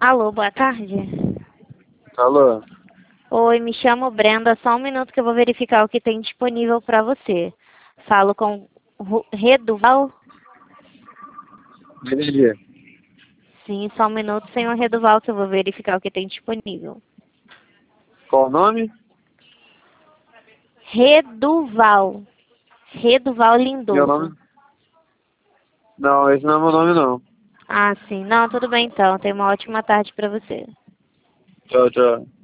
Alô, boa tarde. Alô? Oi, me chamo Brenda. Só um minuto que eu vou verificar o que tem disponível para você. Falo com Reduval? Entendi. Sim, só um minuto, senhor Reduval, que eu vou verificar o que tem disponível. Qual o nome? Reduval. Reduval Meu Lindoso. nome? Não, esse não é meu nome, não. Ah, sim. Não, tudo bem então. Tenha uma ótima tarde para você. Tchau, tchau.